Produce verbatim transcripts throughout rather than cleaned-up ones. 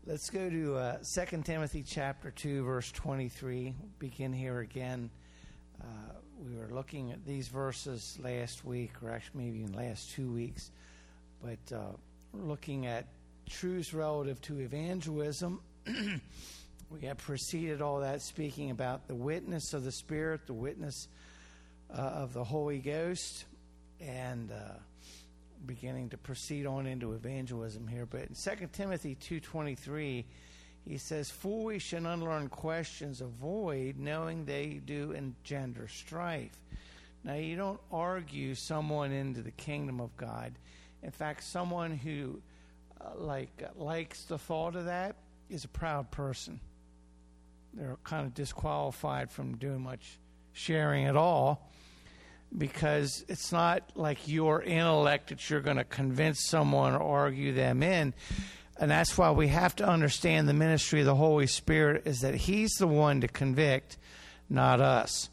Let's go to uh, Second Timothy chapter two, verse twenty-three. We'll begin here again. Uh, we were looking at these verses last week, or actually maybe in the last two weeks. But uh, we're looking at truths relative to evangelism. We have preceded all that speaking about the witness of the Spirit, the witness uh, of the Holy Ghost, and uh, beginning to proceed on into evangelism here. But in Second Timothy two twenty-three, he says, "Foolish and unlearned questions avoid, knowing they do engender strife." Now, you don't argue someone into the kingdom of God. In fact, someone who uh, like uh, likes the thought of that is a proud person. They're kind of disqualified from doing much sharing at all, because it's not like your intellect that you're going to convince someone or argue them in. And that's why we have to understand the ministry of the Holy Spirit is that He's the one to convict, not us.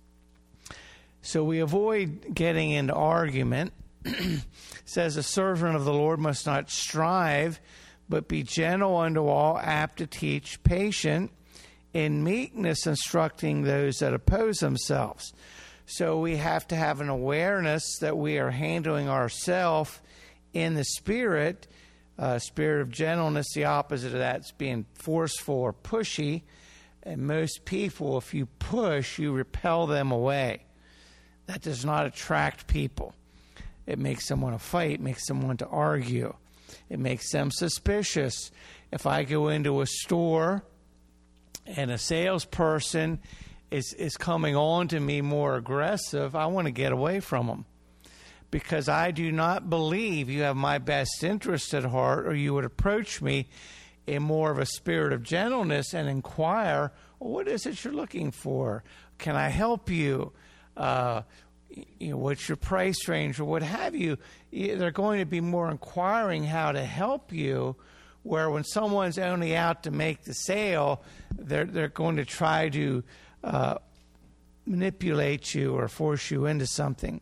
So we avoid getting into argument. It says, "A servant of the Lord must not strive, but be gentle unto all, apt to teach, patient, in meekness instructing those that oppose themselves." So we have to have an awareness that we are handling ourselves in the Spirit. Uh, spirit of gentleness, the opposite of that is being forceful or pushy. And most people, if you push, you repel them away. That does not attract people. It makes them want to fight. It makes them want to argue. It makes them suspicious. If I go into a store and a salesperson is, is coming on to me more aggressive, I want to get away from them, because I do not believe you have my best interest at heart, or you would approach me in more of a spirit of gentleness and inquire, well, what is it you're looking for? Can I help you? Uh, you know, what's your price range, or what have you? They're going to be more inquiring how to help you, where when someone's only out to make the sale, they're they're going to try to uh, manipulate you or force you into something.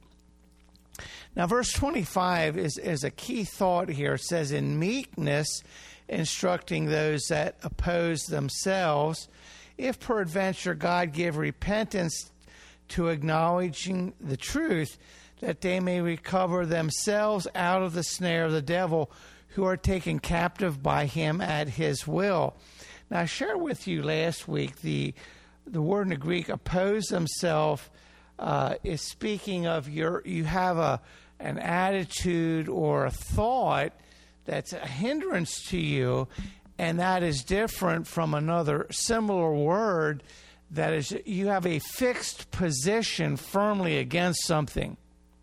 Now, verse twenty-five is, is a key thought here. It says, "In meekness, instructing those that oppose themselves, if peradventure God give repentance to acknowledging the truth, that they may recover themselves out of the snare of the devil, who are taken captive by him at his will." Now, I shared with you last week the the word in the Greek, oppose themselves, uh, is speaking of your you have a an attitude or a thought that's a hindrance to you, and that is different from another similar word that is you have a fixed position firmly against something.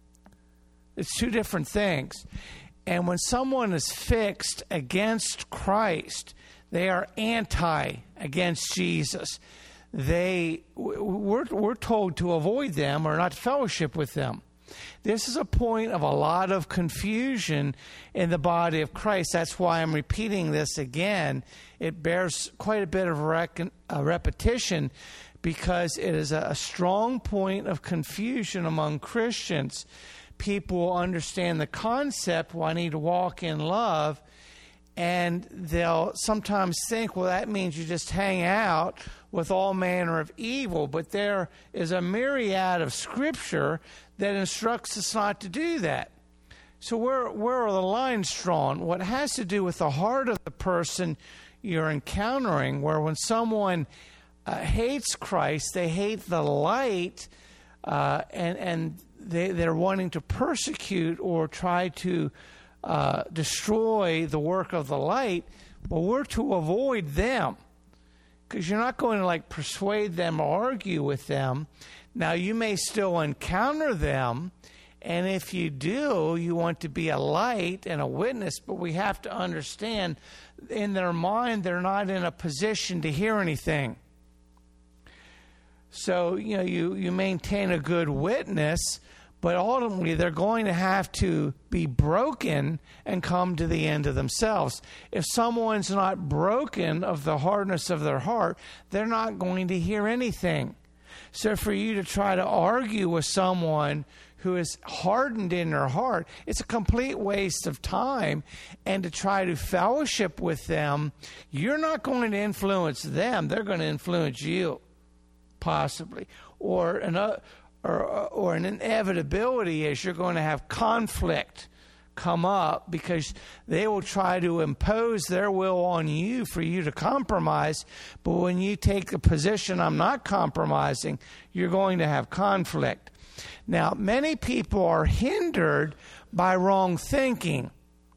It's two different things. And when someone is fixed against Christ, they are anti against Jesus. They we're, we're told to avoid them or not fellowship with them. This is a point of a lot of confusion in the body of Christ. That's why I'm repeating this again. It bears quite a bit of rec- uh, repetition, because it is a, a strong point of confusion among Christians. People understand the concept, well, I need to walk in love, and they'll sometimes think, well, that means you just hang out with all manner of evil. But there is a myriad of Scripture that instructs us not to do that. So where, where are the lines drawn? What has to do with the heart of the person you're encountering, where when someone uh, hates Christ, they hate the light, uh, and, and they, they're wanting to persecute or try to Uh, destroy the work of the light. Well, we're to avoid them, because you're not going to like persuade them or argue with them. Now, you may still encounter them, and if you do, you want to be a light and a witness, but we have to understand in their mind they're not in a position to hear anything. So, you know, you, you maintain a good witness, but ultimately, they're going to have to be broken and come to the end of themselves. If someone's not broken of the hardness of their heart, they're not going to hear anything. So for you to try to argue with someone who is hardened in their heart, it's a complete waste of time. And to try to fellowship with them, you're not going to influence them. They're going to influence you, possibly. Or an, uh, or, or an inevitability is you're going to have conflict come up because they will try to impose their will on you for you to compromise. But when you take the position, I'm not compromising, you're going to have conflict. Now, many people are hindered by wrong thinking.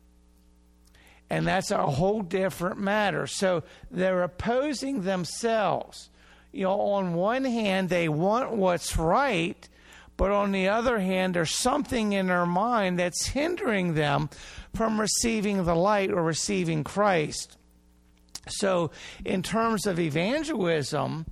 And that's a whole different matter. So they're opposing themselves. You know, on one hand, they want what's right, but on the other hand, there's something in their mind that's hindering them from receiving the light or receiving Christ. So in terms of evangelism,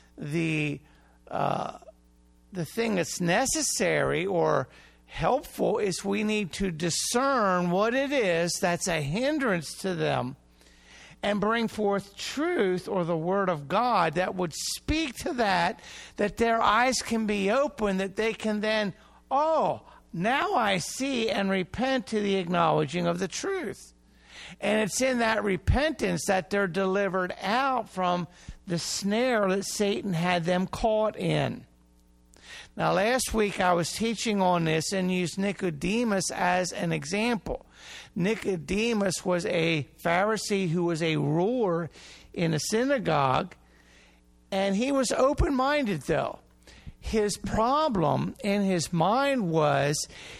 the uh, the thing that's necessary or helpful is we need to discern what it is that's a hindrance to them and bring forth truth or the word of God that would speak to that, that their eyes can be open, that they can then, oh, now I see, and repent to the acknowledging of the truth. And it's in that repentance that they're delivered out from the snare that Satan had them caught in. Now, last week I was teaching on this and used Nicodemus as an example. Nicodemus was a Pharisee who was a ruler in a synagogue, and he was open-minded, though. His problem in his mind was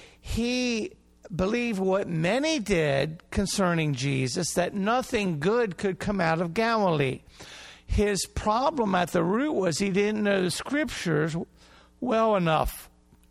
he believed what many did concerning Jesus, that nothing good could come out of Galilee. His problem at the root was he didn't know the Scriptures well enough.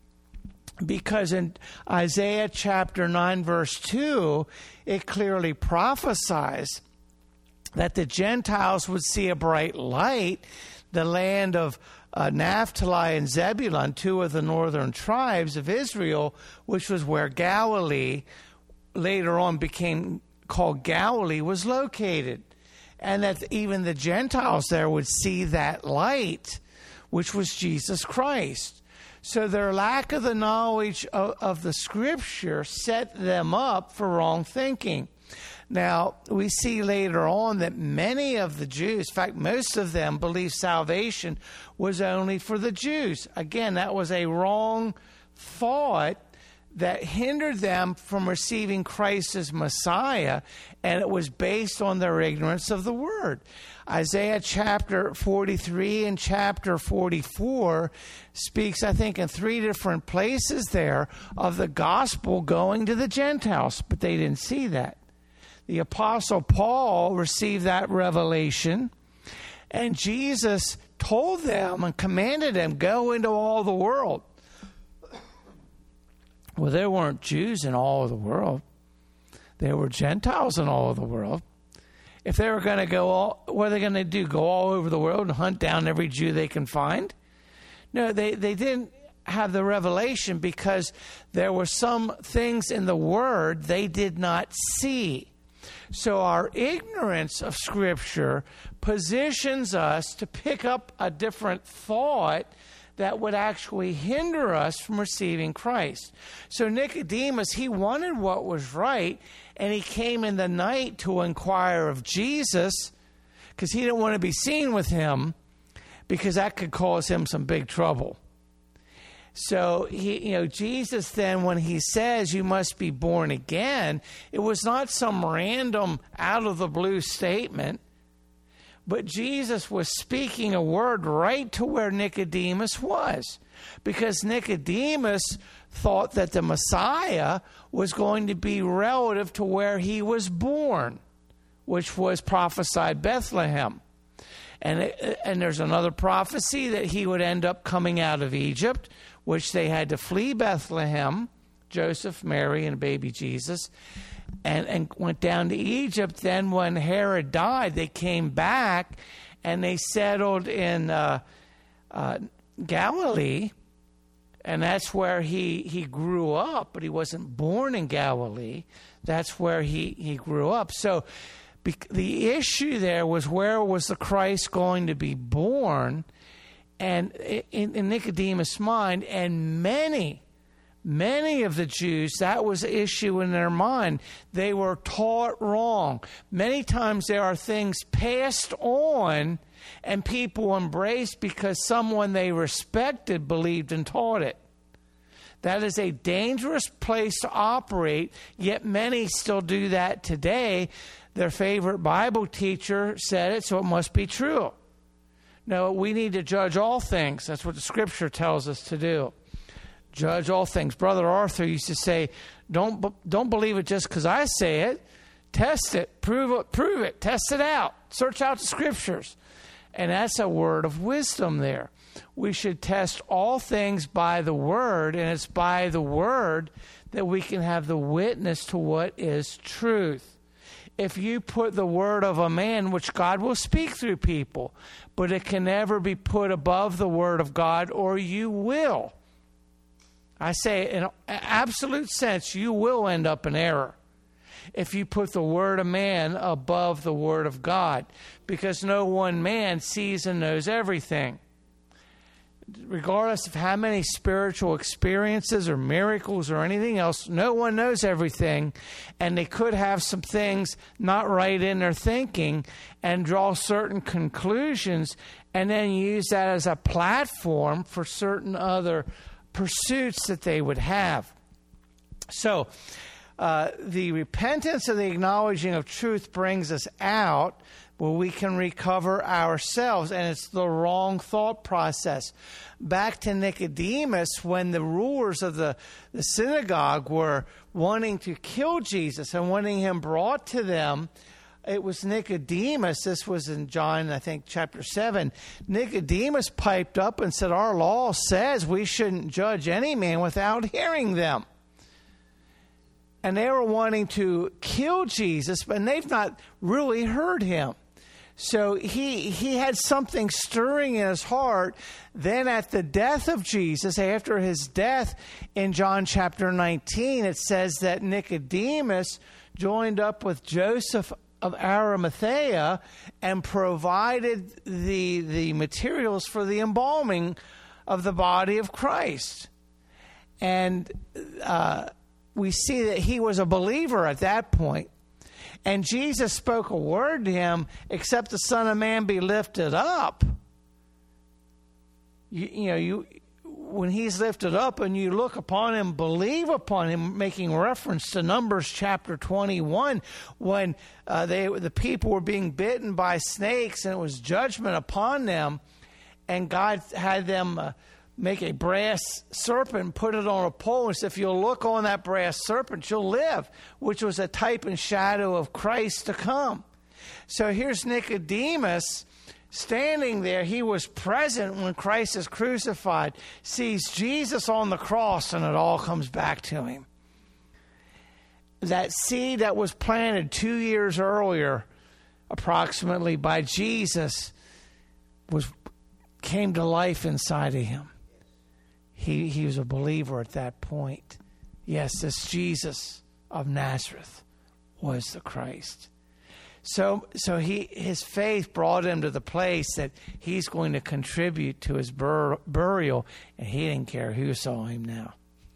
Because in Isaiah chapter nine, verse two, it clearly prophesies that the Gentiles would see a bright light, the land of uh, Naphtali and Zebulun, two of the northern tribes of Israel, which was where Galilee later on became called Galilee, was located. And that even the Gentiles there would see that light, which was Jesus Christ. So their lack of the knowledge of, of the Scripture set them up for wrong thinking. Now, we see later on that many of the Jews, in fact, most of them, believed salvation was only for the Jews. Again, that was a wrong thought that hindered them from receiving Christ as Messiah, and it was based on their ignorance of the Word. Isaiah chapter forty-three and chapter forty-four speaks, I think, in three different places there of the gospel going to the Gentiles, but they didn't see that. The Apostle Paul received that revelation, and Jesus told them and commanded them, go into all the world. Well, there weren't Jews in all of the world. There were Gentiles in all of the world. If they were going to go, all, what are they going to do? Go all over the world and hunt down every Jew they can find? No, they, they didn't have the revelation because there were some things in the Word they did not see. So our ignorance of Scripture positions us to pick up a different thought that would actually hinder us from receiving Christ. So Nicodemus, he wanted what was right, and he came in the night to inquire of Jesus because he didn't want to be seen with him because that could cause him some big trouble. So, he, you know, Jesus then, when he says you must be born again, it was not some random out-of-the-blue statement, but Jesus was speaking a word right to where Nicodemus was, because Nicodemus thought that the Messiah was going to be relative to where he was born, which was prophesied Bethlehem. And, and there's another prophecy that he would end up coming out of Egypt, which they had to flee Bethlehem, Joseph, Mary, and baby Jesus, and, and went down to Egypt. Then when Herod died, they came back and they settled in uh, uh, Galilee, and that's where he, he grew up, but he wasn't born in Galilee. That's where he, he grew up. So be, the issue there was, where was the Christ going to be born? And in, in Nicodemus' mind, and many, Many of the Jews, that was the issue in their mind. They were taught wrong. Many times there are things passed on and people embraced because someone they respected believed and taught it. That is a dangerous place to operate, yet many still do that today. Their favorite Bible teacher said it, so it must be true. No, we need to judge all things. That's what the Scripture tells us to do. Judge all things. Brother Arthur used to say, don't don't believe it just because I say it. Test it. Prove it. Prove it. Test it out. Search out the Scriptures. And that's a word of wisdom there. We should test all things by the Word, and it's by the Word that we can have the witness to what is truth. If you put the word of a man, which God will speak through people, but it can never be put above the word of God, or you will. I say in an absolute sense, you will end up in error if you put the word of man above the word of God, because no one man sees and knows everything. Regardless of how many spiritual experiences or miracles or anything else, no one knows everything, and they could have some things not right in their thinking and draw certain conclusions and then use that as a platform for certain other pursuits that they would have. So, uh, the repentance and the acknowledging of truth brings us out where we can recover ourselves, and it's the wrong thought process. Back to Nicodemus, when the rulers of the, the synagogue were wanting to kill Jesus and wanting him brought to them, it was Nicodemus, this was in John, I think, chapter seven. Nicodemus piped up and said, our law says we shouldn't judge any man without hearing them. And they were wanting to kill Jesus, but they've not really heard him. So he he had something stirring in his heart. Then at the death of Jesus, after his death in John chapter nineteen, it says that Nicodemus joined up with Joseph of Arimathea and provided the the materials for the embalming of the body of Christ. And uh, we see that he was a believer at that point. And Jesus spoke a word to him, except the Son of Man be lifted up. You, you know, you when he's lifted up and you look upon him, believe upon him, making reference to Numbers chapter twenty-one, when uh, they the people were being bitten by snakes and it was judgment upon them, and God had them uh, make a brass serpent, put it on a pole, and said, if you'll look on that brass serpent, you'll live, which was a type and shadow of Christ to come. So here's Nicodemus standing there. He was present when Christ is crucified, sees Jesus on the cross, and it all comes back to him. That seed that was planted two years earlier, approximately, by Jesus, was came to life inside of him. He he was a believer at that point. Yes, this Jesus of Nazareth was the Christ. So so he his faith brought him to the place that he's going to contribute to his bur- burial, and he didn't care who saw him now.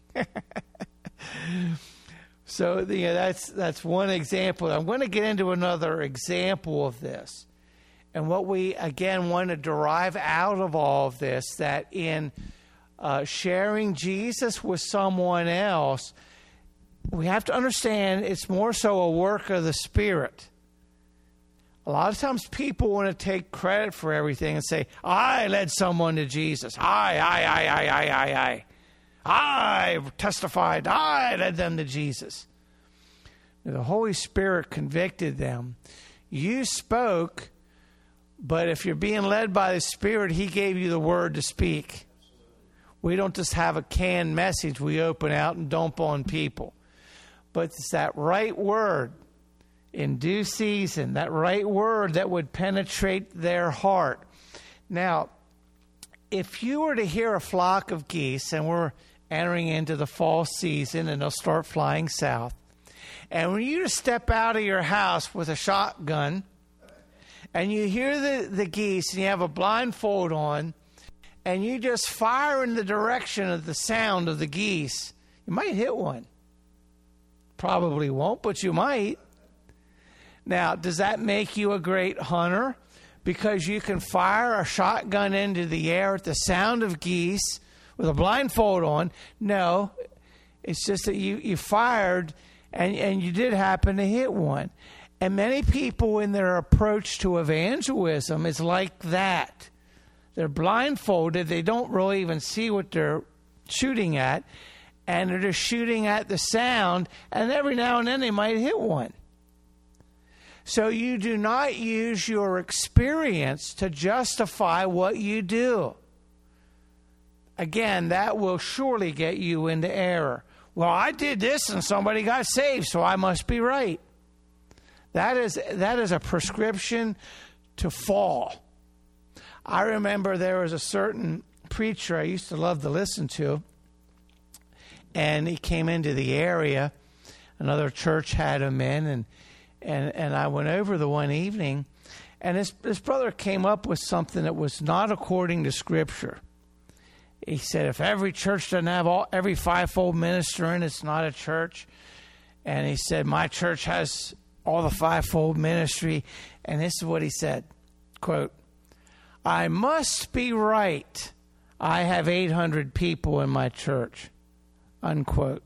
So you know, that's that's one example. I'm going to get into another example of this. And what we, again, want to derive out of all of this, that in uh, sharing Jesus with someone else, we have to understand it's more so a work of the Spirit. A lot of times people want to take credit for everything and say, I led someone to Jesus. I, I, I, I, I, I, I. I testified. I led them to Jesus. The Holy Spirit convicted them. You spoke, but if you're being led by the Spirit, He gave you the word to speak. We don't just have a canned message we open out and dump on people. But it's that right word in due season, that right word that would penetrate their heart. Now, if you were to hear a flock of geese, and we're entering into the fall season and they'll start flying south, and when you just step out of your house with a shotgun and you hear the, the geese and you have a blindfold on and you just fire in the direction of the sound of the geese, You might hit one. Probably won't, but you might. Now, does that make you a great hunter? Because you can fire a shotgun into the air at the sound of geese with a blindfold on? No. It's just that you, you fired and, and you did happen to hit one. And many people in their approach to evangelism is like that. They're blindfolded. They don't really even see what they're shooting at. And they're just shooting at the sound. And every now and then they might hit one. So you do not use your experience to justify what you do. Again, that will surely get you into error. Well, I did this and somebody got saved, so I must be right. That is that is a prescription to fall. I remember there was a certain preacher I used to love to listen to, and he came into the area. Another church had him in, and and, and I went over the one evening, and this, this brother came up with something that was not according to Scripture. He said, if every church doesn't have all every fivefold minister in, it's not a church. And he said, my church has all the fivefold ministry. And this is what he said, quote, I must be right. I have eight hundred people in my church, unquote.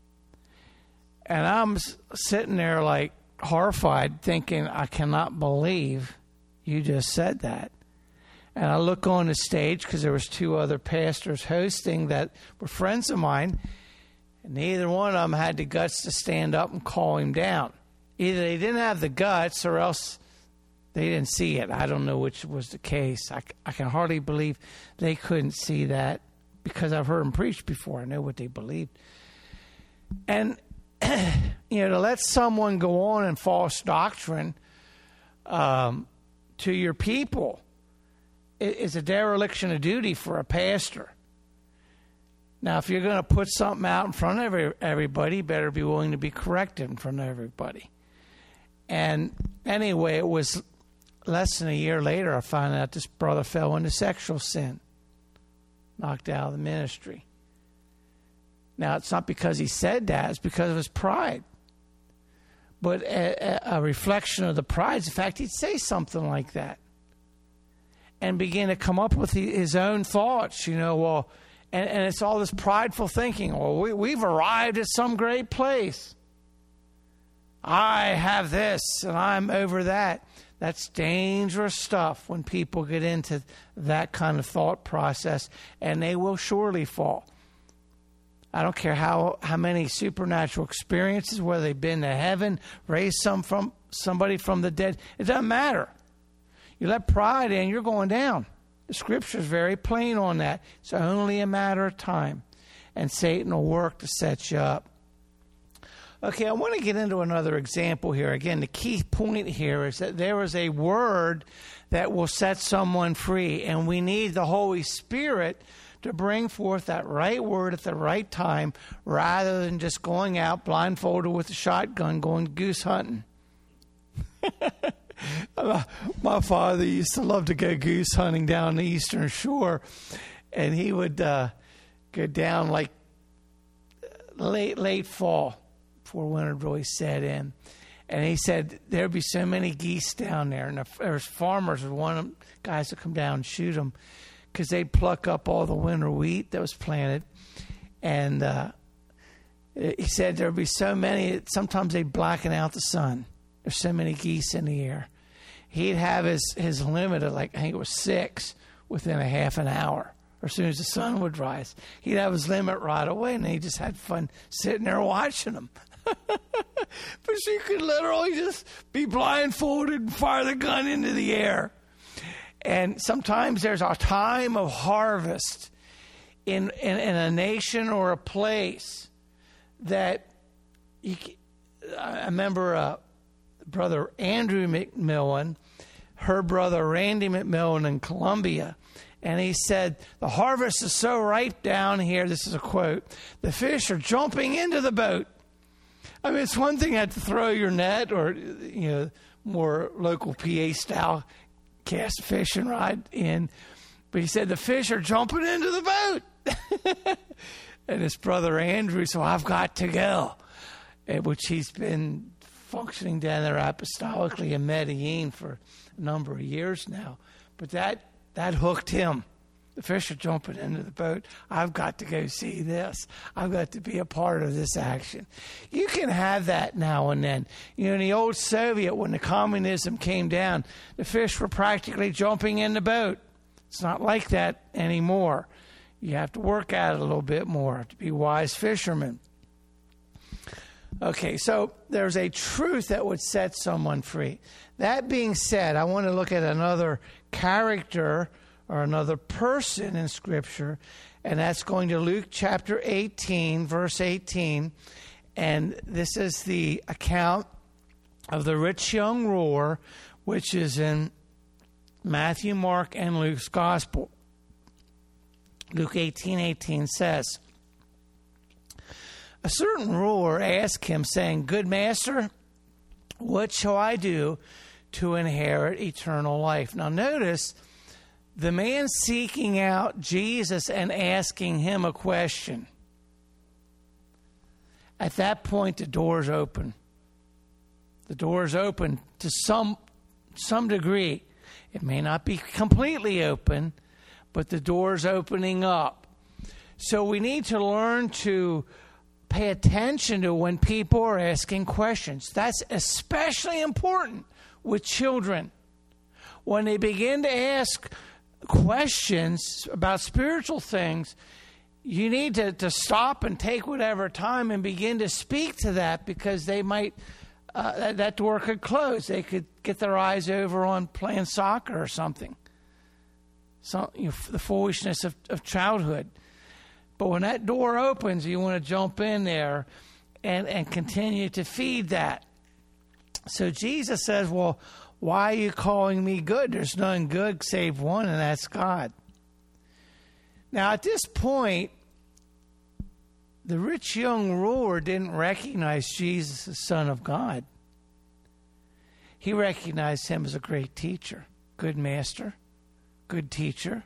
And I'm sitting there like horrified, thinking, I cannot believe you just said that. And I look on the stage because there was two other pastors hosting that were friends of mine. And neither one of them had the guts to stand up and call him down. Either they didn't have the guts or else they didn't see it. I don't know which was the case. I, I can hardly believe they couldn't see that because I've heard them preach before. I know what they believed. And, you know, to let someone go on in false doctrine um, to your people is a dereliction of duty for a pastor. Now, if you're going to put something out in front of every, everybody, you better be willing to be corrected in front of everybody. And anyway, it was less than a year later, I found out this brother fell into sexual sin, knocked out of the ministry. Now, it's not because he said that, it's because of his pride. But a, a reflection of the pride is the fact he'd say something like that and begin to come up with his own thoughts, you know, well, and, and it's all this prideful thinking, well, we, we've arrived at some great place. I have this and I'm over that. That's dangerous stuff when people get into that kind of thought process, and they will surely fall. I don't care how, how many supernatural experiences, whether they've been to heaven, raised some from somebody from the dead. It doesn't matter. You let pride in, you're going down. The Scripture is very plain on that. It's only a matter of time, and Satan will work to set you up. Okay, I want to get into another example here. Again, the key point here is that there is a word that will set someone free, and we need the Holy Spirit to bring forth that right word at the right time rather than just going out blindfolded with a shotgun going goose hunting. My father used to love to go goose hunting down the Eastern Shore, and he would uh, go down like late, late fall before winter really set in. And he said there'd be so many geese down there, and there's farmers would want them, guys to come down and shoot them because they'd pluck up all the winter wheat that was planted. And uh, he said there'd be so many, sometimes they'd blacken out the sun. There's so many geese in the air. He'd have his, his limit of, like, I think it was six within a half an hour, or as soon as the sun would rise. He'd have his limit right away, and he just had fun sitting there watching them. But you could literally just be blindfolded and fire the gun into the air. And sometimes there's a time of harvest in, in, in a nation or a place that you, I remember uh, Brother Andrew McMillan, her brother Randy McMillan in Colombia, and he said, the harvest is so ripe down here, this is a quote, the fish are jumping into the boat. I mean, it's one thing you have to throw your net or, you know, more local P A style cast a fishing rod in. But he said the fish are jumping into the boat. And his brother Andrew, so I've got to go, at which he's been functioning down there apostolically in Medellin for a number of years now. But that, that hooked him. The fish are jumping into the boat. I've got to go see this. I've got to be a part of this action. You can have that now and then. You know, in the old Soviet, when the communism came down, the fish were practically jumping in the boat. It's not like that anymore. You have to work at it a little bit more to be wise fishermen. Okay, so there's a truth that would set someone free. That being said, I want to look at another character or another person in Scripture, and that's going to Luke chapter eighteen, verse eighteen. And this is the account of the rich young ruler, which is in Matthew, Mark, and Luke's Gospel. Luke eighteen eighteen says, a certain ruler asked him, saying, Good master, what shall I do to inherit eternal life? Now notice, the man seeking out Jesus and asking him a question. At that point, the door's open. The door's open to some some degree. It may not be completely open, but the door's opening up. So we need to learn to pay attention to when people are asking questions. That's especially important with children. When they begin to ask questions about spiritual things, you need to, to stop and take whatever time and begin to speak to that, because they might, uh, that, that door could close. They could get their eyes over on playing soccer or something. So, you know, the foolishness of, of childhood. But when that door opens, you want to jump in there and, and continue to feed that. So Jesus says, well, why are you calling me good? There's none good save one, and that's God. Now, at this point, the rich young ruler didn't recognize Jesus as Son of God. He recognized him as a great teacher, good master, good teacher.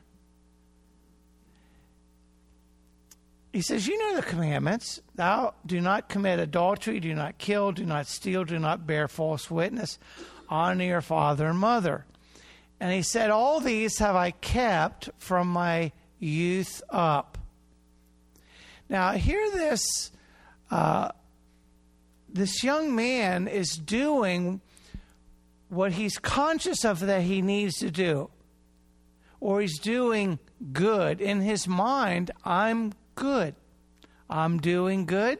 He says, you know the commandments. Thou do not commit adultery, do not kill, do not steal, do not bear false witness. Honor your father and mother. And he said, all these have I kept from my youth up. Now, hear this. Uh, this young man is doing what he's conscious of that he needs to do. Or he's doing good. In his mind, I'm good. I'm doing good.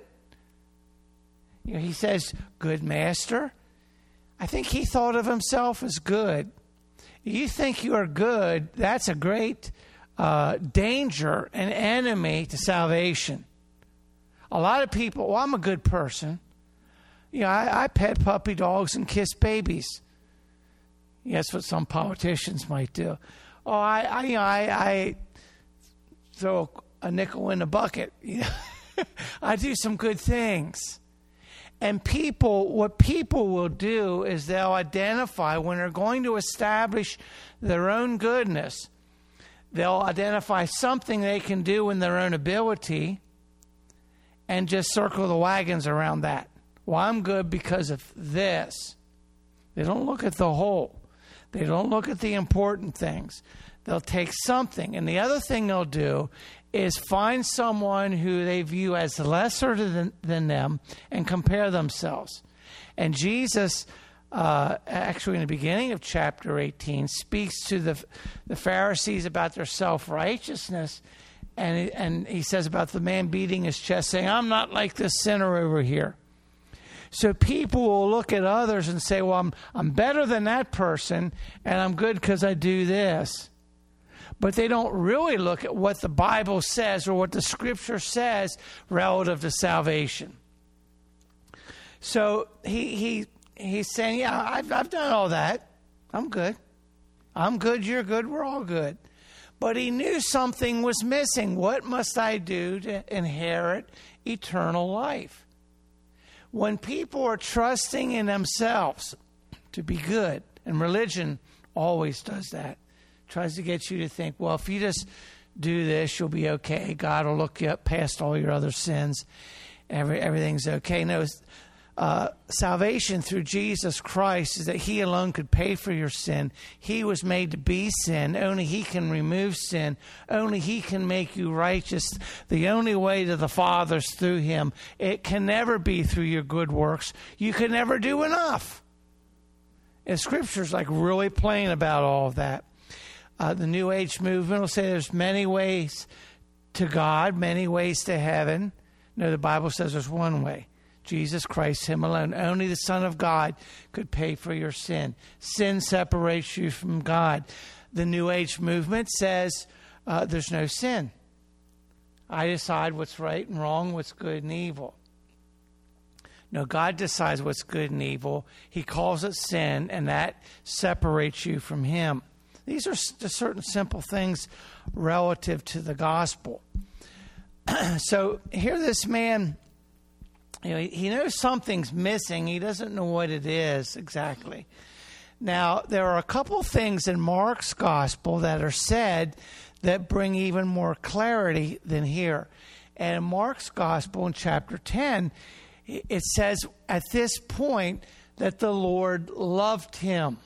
You know, he says, good master. I think he thought of himself as good. You think you are good, that's a great uh, danger, an enemy to salvation. A lot of people, well, I'm a good person. You know, I, I pet puppy dogs and kiss babies. Yeah, that's what some politicians might do. Oh, I, I, you know, I, I throw a nickel in the bucket. You know? I do some good things. And people, what people will do is they'll identify, when they're going to establish their own goodness, they'll identify something they can do in their own ability and just circle the wagons around that. Well, I'm good because of this. They don't look at the whole. They don't look at the important things. They'll take something. And the other thing they'll do is find someone who they view as lesser than, than them and compare themselves. And Jesus, uh, actually in the beginning of chapter eighteen, speaks to the, the Pharisees about their self-righteousness. And, and he says about the man beating his chest, saying, I'm not like this sinner over here. So people will look at others and say, well, I'm, I'm better than that person, and I'm good because I do this. But they don't really look at what the Bible says or what the Scripture says relative to salvation. So he he he's saying, yeah, I've, I've done all that. I'm good. I'm good, you're good, we're all good. But he knew something was missing. What must I do to inherit eternal life? When people are trusting in themselves to be good, and religion always does that, tries to get you to think, well, if you just do this, you'll be okay. God will look you up past all your other sins. Every, everything's okay. No, uh, salvation through Jesus Christ is that he alone could pay for your sin. He was made to be sin. Only he can remove sin. Only he can make you righteous. The only way to the Father is through him. It can never be through your good works. You can never do enough. And Scripture's like really plain about all of that. Uh, the New Age movement will say there's many ways to God, many ways to heaven. No, the Bible says there's one way. Jesus Christ, him alone. Only the Son of God could pay for your sin. Sin separates you from God. The New Age movement says uh, there's no sin. I decide what's right and wrong, what's good and evil. No, God decides what's good and evil. He calls it sin, and that separates you from him. These are just certain simple things relative to the gospel. So here this man, you know, he knows something's missing. He doesn't know what it is exactly. Now, there are a couple things in Mark's gospel that are said that bring even more clarity than here. And in Mark's gospel in chapter ten, it says at this point that the Lord loved him,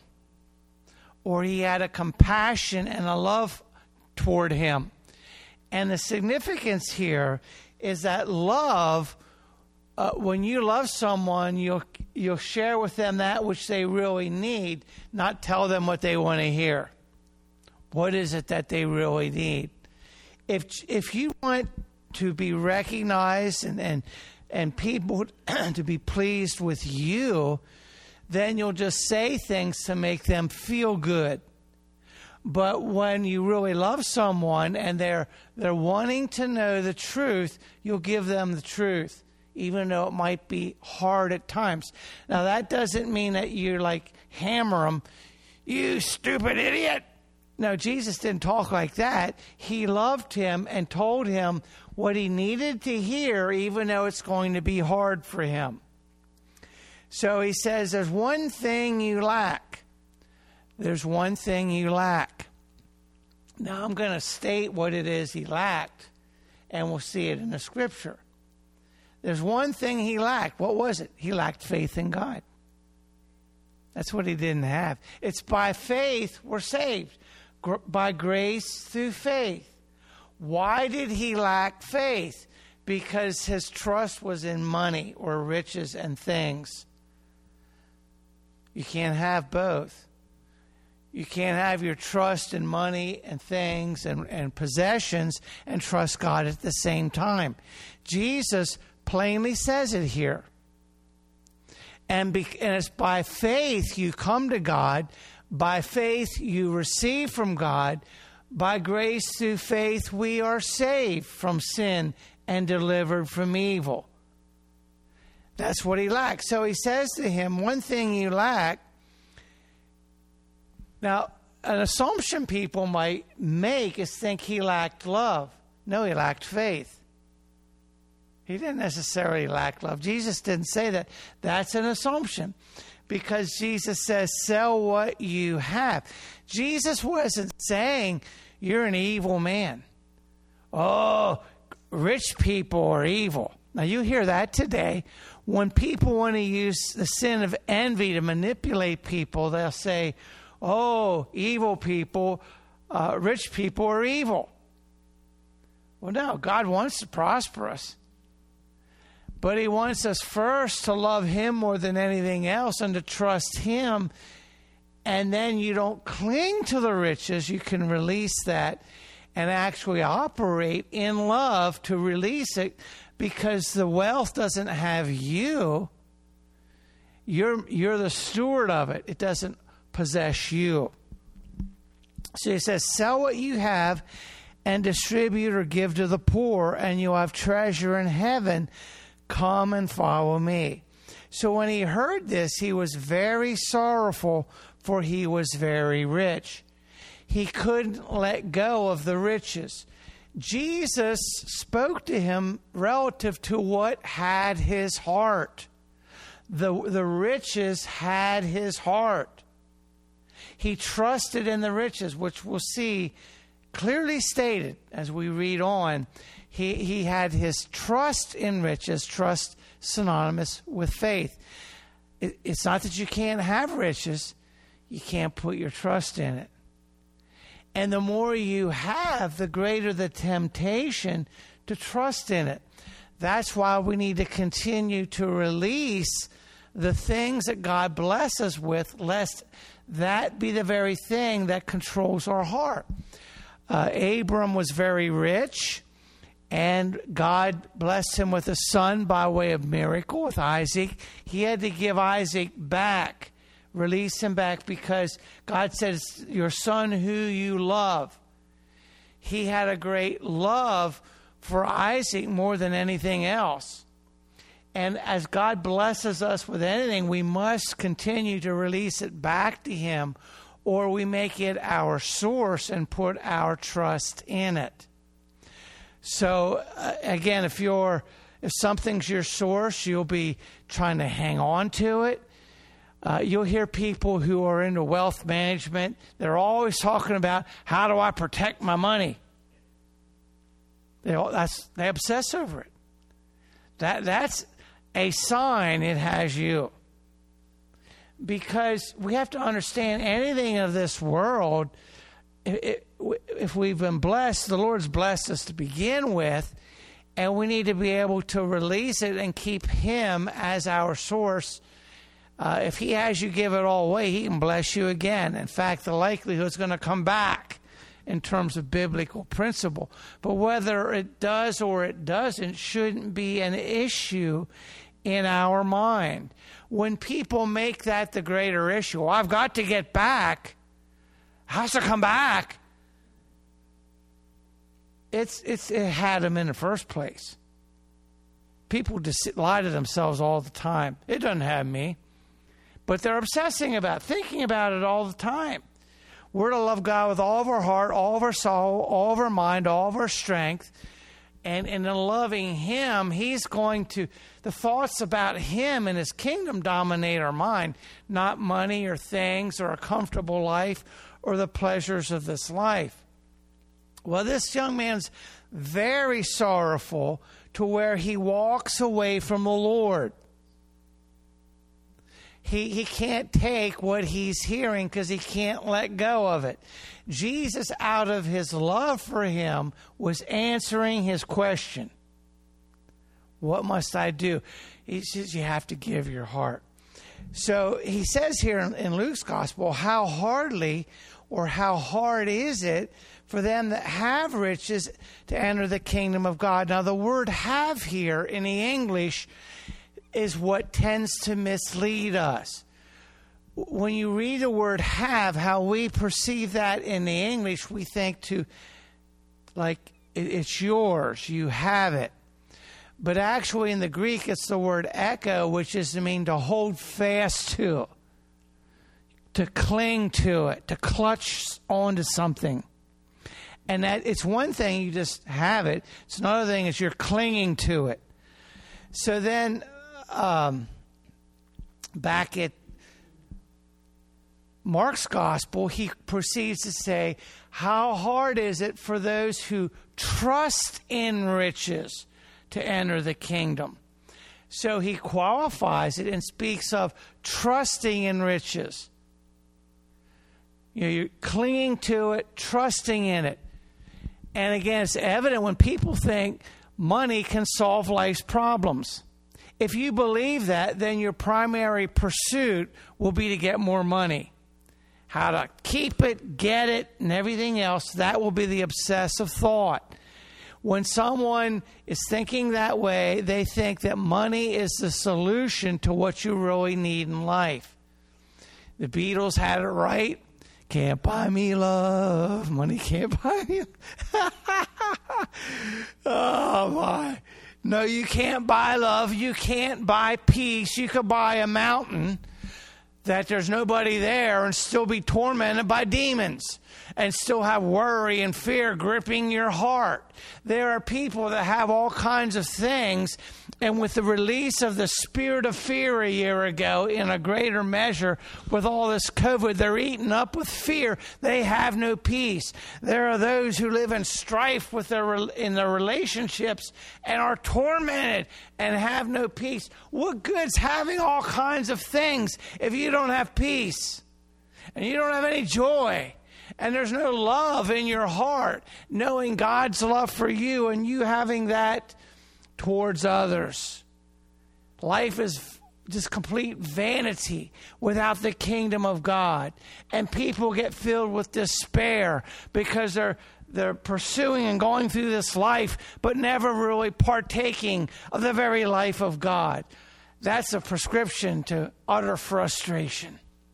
or he had a compassion and a love toward him. And the significance here is that love, uh, when you love someone, you'll you'll share with them that which they really need, not tell them what they want to hear. What is it that they really need? If if you want to be recognized and and, and people to be pleased with you, then you'll just say things to make them feel good. But when you really love someone and they're they're wanting to know the truth, you'll give them the truth, even though it might be hard at times. Now, that doesn't mean that you like hammer them, you stupid idiot. No, Jesus didn't talk like that. He loved him and told him what he needed to hear, even though it's going to be hard for him. So he says, there's one thing you lack. There's one thing you lack. Now I'm going to state what it is he lacked, and we'll see it in the Scripture. There's one thing he lacked. What was it? He lacked faith in God. That's what he didn't have. It's by faith we're saved. Gr- by grace through faith. Why did he lack faith? Because his trust was in money or riches and things. You can't have both. You can't have your trust in money and things and, and possessions and trust God at the same time. Jesus plainly says it here. And, be, and it's by faith you come to God. By faith you receive from God. By grace through faith we are saved from sin and delivered from evil. That's what he lacked. So he says to him, one thing you lack. Now, an assumption people might make is think he lacked love. No, he lacked faith. He didn't necessarily lack love. Jesus didn't say that. That's an assumption. Because Jesus says, sell what you have. Jesus wasn't saying, you're an evil man. Oh, rich people are evil. Now, you hear that today. When people want to use the sin of envy to manipulate people, they'll say, oh, evil people, uh, rich people are evil. Well, no, God wants to prosper us. But he wants us first to love him more than anything else and to trust him. And then you don't cling to the riches. You can release that and actually operate in love to release it, because the wealth doesn't have you. You're, you're the steward of it. It doesn't possess you. So he says, sell what you have and distribute or give to the poor, and you'll have treasure in heaven. Come and follow me. So when he heard this, he was very sorrowful, for he was very rich. He couldn't let go of the riches. Jesus spoke to him relative to what had his heart. The, the riches had his heart. He trusted in the riches, which we'll see clearly stated as we read on, he, he had his trust in riches, trust synonymous with faith. It, it's not that you can't have riches, you can't put your trust in it. And the more you have, the greater the temptation to trust in it. That's why we need to continue to release the things that God blesses us with, lest that be the very thing that controls our heart. Uh, Abram was very rich, and God blessed him with a son by way of miracle with Isaac. He had to give Isaac back, release him back, because God says, your son who you love. He had a great love for Isaac more than anything else. And as God blesses us with anything, we must continue to release it back to him, or we make it our source and put our trust in it. So uh, again, if you're if something's your source, you'll be trying to hang on to it. Uh, you'll hear people who are into wealth management. They're always talking about, how do I protect my money? They all, that's they obsess over it. That that's a sign it has you. Because we have to understand, anything of this world, it, it, if we've been blessed, the Lord's blessed us to begin with, and we need to be able to release it and keep him as our source. Uh, if he has you give it all away, he can bless you again. In fact, the likelihood is going to come back in terms of biblical principle. But whether it does or it doesn't shouldn't be an issue in our mind. When people make that the greater issue, well, I've got to get back. How's it come back? It's it's it had them in the first place. People just lie to themselves all the time. It doesn't have me. But they're obsessing about, thinking about it all the time. We're to love God with all of our heart, all of our soul, all of our mind, all of our strength. And, and in loving him, he's going to, the thoughts about him and his kingdom dominate our mind, not money or things or a comfortable life or the pleasures of this life. Well, this young man's very sorrowful to where he walks away from the Lord. He he can't take what he's hearing because he can't let go of it. Jesus, out of his love for him, was answering his question. What must I do? He says, you have to give your heart. So he says here in, in Luke's gospel, how hardly or how hard is it for them that have riches to enter the kingdom of God? Now, the word have here in the English is what tends to mislead us. When you read the word have, how we perceive that in the English, we think to, like, it's yours, you have it. But actually in the Greek, it's the word echo, which is to mean to hold fast to, to cling to it, to clutch onto something. And that it's one thing you just have it. It's another thing is you're clinging to it. So then, um, back at Mark's gospel, he proceeds to say, how hard is it for those who trust in riches to enter the kingdom? So he qualifies it and speaks of trusting in riches. You know, you're clinging to it, trusting in it. And again, it's evident when people think money can solve life's problems. If you believe that, then your primary pursuit will be to get more money. How to keep it, get it, and everything else, that will be the obsessive thought. When someone is thinking that way, they think that money is the solution to what you really need in life. The Beatles had it right. Can't buy me love. Money can't buy me. Oh, my. No, you can't buy love. You can't buy peace. You could buy a mountain. that there's nobody there and still be tormented by demons and still have worry and fear gripping your heart. There are people that have all kinds of things, and with the release of the spirit of fear a year ago in a greater measure with all this COVID, they're eaten up with fear. They have no peace. There are those who live in strife with their in their relationships and are tormented and have no peace. What good's having all kinds of things if you don't have peace and you don't have any joy? And there's no love in your heart, knowing God's love for you and you having that towards others. Life is just complete vanity without the kingdom of God. And people get filled with despair because they're they're pursuing and going through this life, but never really partaking of the very life of God. That's a prescription to utter frustration.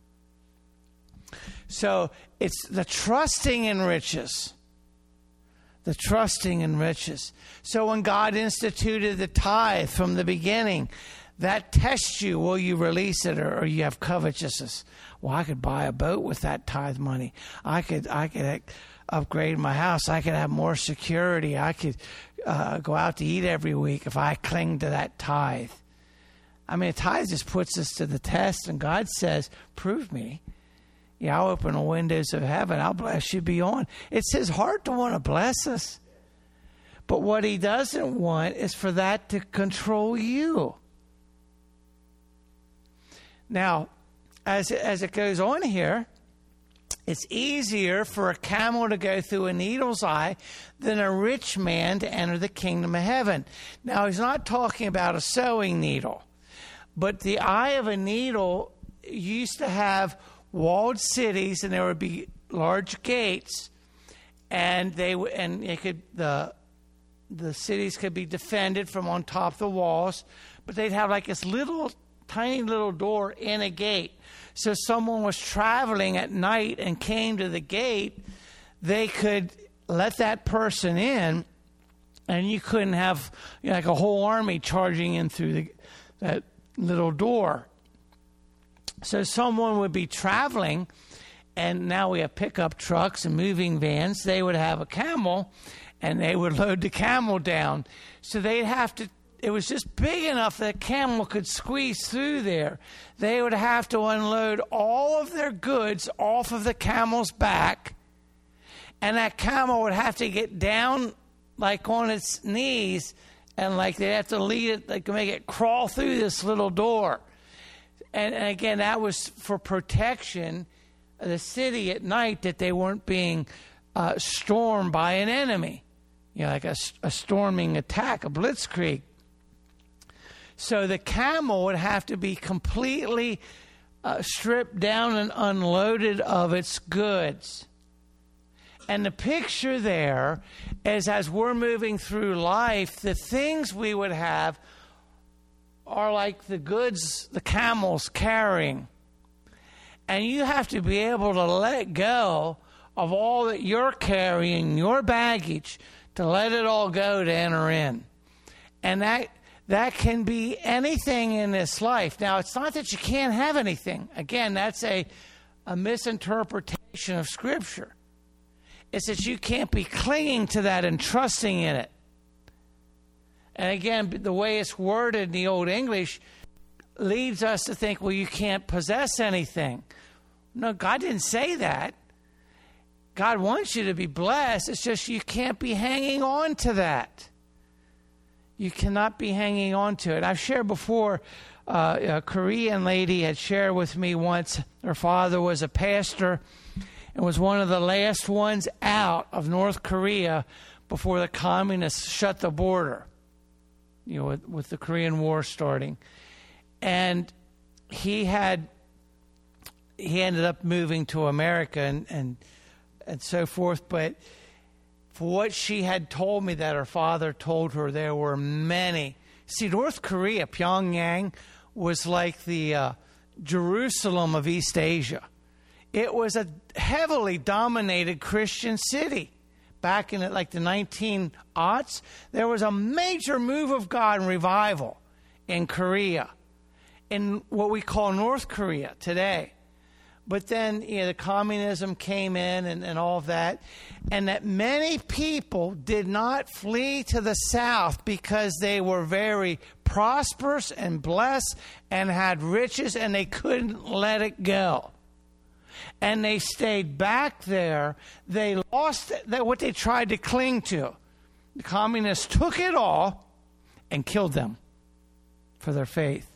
So it's the trusting in riches. The trusting in riches. So when God instituted the tithe from the beginning, that tests you. Will you release it, or, or you have covetousness? Well, I could buy a boat with that tithe money. I could I could upgrade my house. I could have more security. I could uh, go out to eat every week if I cling to that tithe. I mean, a tithe just puts us to the test, and God says, prove me. Yeah, I'll open the windows of heaven. I'll bless you beyond. It's his heart to want to bless us. But what he doesn't want is for that to control you. Now, as, as it goes on here, it's easier for a camel to go through a needle's eye than a rich man to enter the kingdom of heaven. Now, he's not talking about a sewing needle. But the eye of a needle used to have walled cities, and there would be large gates, and they and it could the the cities could be defended from on top of the walls, but they'd have like this little tiny little door in a gate. So someone was traveling at night and came to the gate, they could let that person in, and you couldn't have, you know, like a whole army charging in through the that little door. So someone would be traveling, and now we have pickup trucks and moving vans. They would have a camel, and they would load the camel down. So they'd have to, it was just big enough that a camel could squeeze through there. They would have to unload all of their goods off of the camel's back, and that camel would have to get down like on its knees, and like they'd have to lead it, like make it crawl through this little door. And, and again, that was for protection of the city at night, that they weren't being uh, stormed by an enemy, you know, like a, a storming attack, a blitzkrieg. So the camel would have to be completely uh, stripped down and unloaded of its goods. And the picture there is, as we're moving through life, the things we would have are like the goods the camel's carrying. And you have to be able to let go of all that you're carrying, your baggage, to let it all go to enter in. And that that can be anything in this life. Now, it's not that you can't have anything. Again, that's a, a misinterpretation of Scripture. It's that you can't be clinging to that and trusting in it. And again, the way it's worded in the Old English leads us to think, well, you can't possess anything. No, God didn't say that. God wants you to be blessed. It's just you can't be hanging on to that. You cannot be hanging on to it. I've shared before, uh, a Korean lady had shared with me once, her father was a pastor and was one of the last ones out of North Korea before the communists shut the border, you know, with, with the Korean War starting. And he had, he ended up moving to America and, and, and so forth. But for what she had told me that her father told her, there were many. See, North Korea, Pyongyang, was like the uh, Jerusalem of East Asia. It was a heavily dominated Christian city. Back in like the nineteen aughts, there was a major move of God and revival in Korea. in what we call North Korea today. But then, you know, the communism came in and, and all of that. And that many people did not flee to the South because they were very prosperous and blessed and had riches, and they couldn't let it go. And they stayed back there. They lost that what they tried to cling to. The communists took it all and killed them for their faith.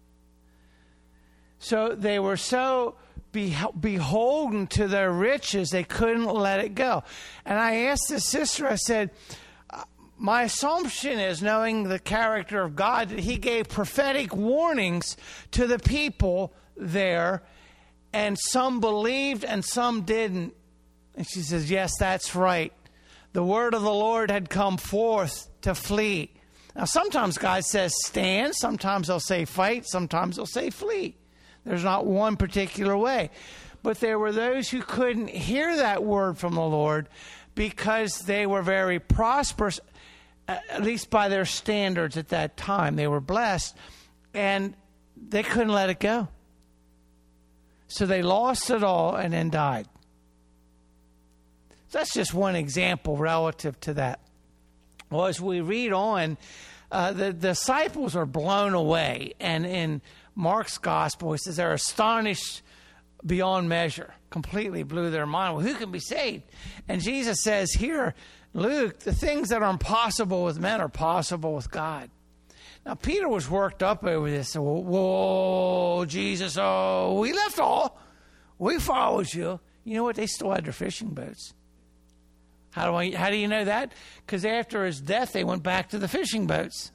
So they were so beholden to their riches, they couldn't let it go. And I asked the sister, I said, my assumption is, knowing the character of God, that he gave prophetic warnings to the people there, and some believed and some didn't. And she says, yes, that's right. The word of the Lord had come forth to flee. Now, sometimes God says stand, sometimes he'll say fight, sometimes he'll say flee. There's not one particular way. But there were those who couldn't hear that word from the Lord because they were very prosperous, at least by their standards at that time. They were blessed, and they couldn't let it go. So they lost it all and then died. So that's just one example relative to that. Well, as we read on, uh, the, the disciples are blown away. And in Mark's gospel, he says they're astonished beyond measure, completely blew their mind. Well, who can be saved? And Jesus says here, Luke, the things that are impossible with men are possible with God. Now, Peter was worked up over this. Whoa, whoa, Jesus, oh, we left all. We followed you. You know what? They still had their fishing boats. How do I? How do you know that? Because after his death, they went back to the fishing boats.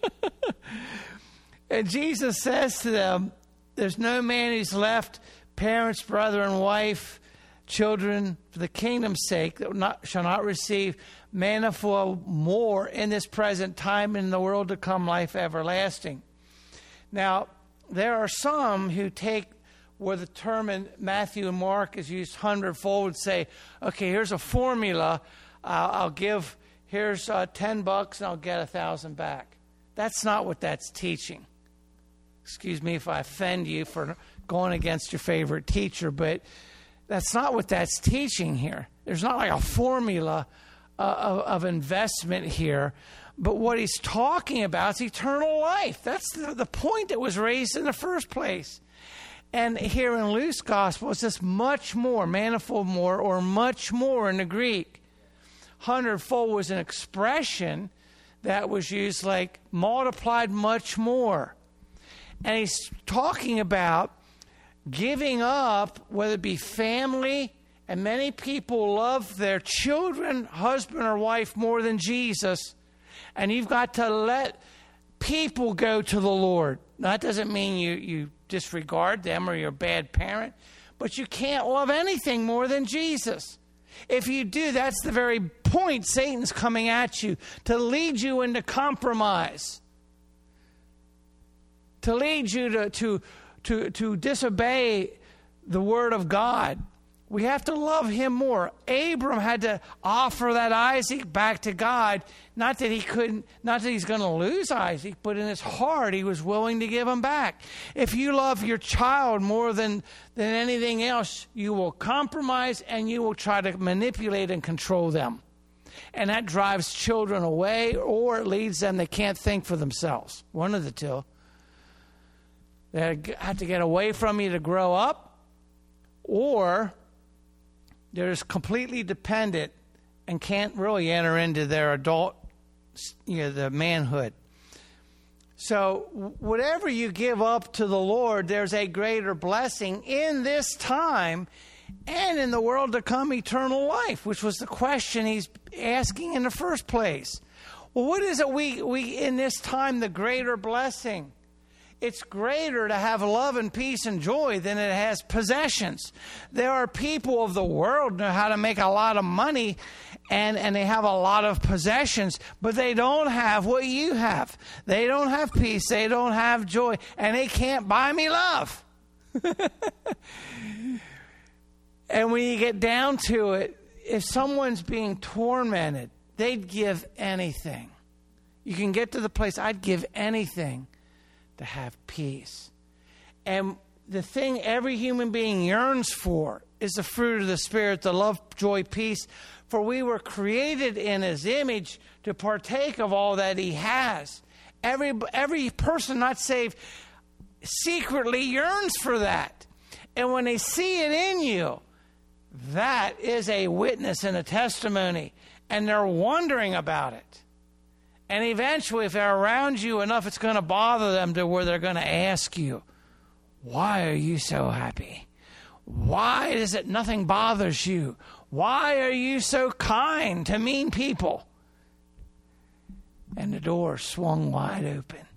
And Jesus says to them, there's no man who's left parents, brother, and wife, children, for the kingdom's sake, that not, shall not receive manifold more in this present time, and in the world to come life everlasting. Now, there are some who take where the term in Matthew and Mark is used hundredfold and say, okay, here's a formula. Uh, I'll give, here's uh, ten bucks and I'll get a thousand back. That's not what that's teaching. Excuse me if I offend you for going against your favorite teacher, but that's not what that's teaching here. There's not like a formula uh, of, of investment here. But what he's talking about is eternal life. That's the, the point that was raised in the first place. And here in Luke's gospel, it's just much more, manifold more, or much more in the Greek. Hundredfold was an expression that was used like multiplied much more. And he's talking about giving up, whether it be family, and many people love their children, husband or wife, more than Jesus. And you've got to let people go to the Lord. Now, that doesn't mean you, you disregard them or you're a bad parent, but you can't love anything more than Jesus. If you do, that's the very point Satan's coming at you, to lead you into compromise, to lead you to, to, to, to disobey the word of God. We have to love him more. Abram had to offer that Isaac back to God. Not that he couldn't, not that he's going to lose Isaac, but in his heart he was willing to give him back. If you love your child more than, than anything else, you will compromise and you will try to manipulate and control them. And that drives children away, or it leads them, they can't think for themselves. One of the two. They have to get away from you to grow up, or they're just completely dependent and can't really enter into their adult, you know, the manhood. So whatever you give up to the Lord, there's a greater blessing in this time and in the world to come, eternal life, which was the question he's asking in the first place. Well, what is it we, we in this time, the greater blessing? It's greater to have love and peace and joy than it has possessions. There are people of the world know how to make a lot of money and, and they have a lot of possessions, but they don't have what you have. They don't have peace. They don't have joy. And they can't buy me love. And when you get down to it, if someone's being tormented, they'd give anything. You can get to the place, I'd give anything to have peace, And the thing every human being yearns for is the fruit of the Spirit, the love, joy, peace. For we were created in His image to partake of all that He has. Every, every person not saved secretly yearns for that. And when they see it in you, that is a witness and a testimony. And they're wondering about it. And eventually, if they're around you enough, it's going to bother them to where they're going to ask you, why are you so happy? Why is it nothing bothers you? Why are you so kind to mean people? And the door swung wide open.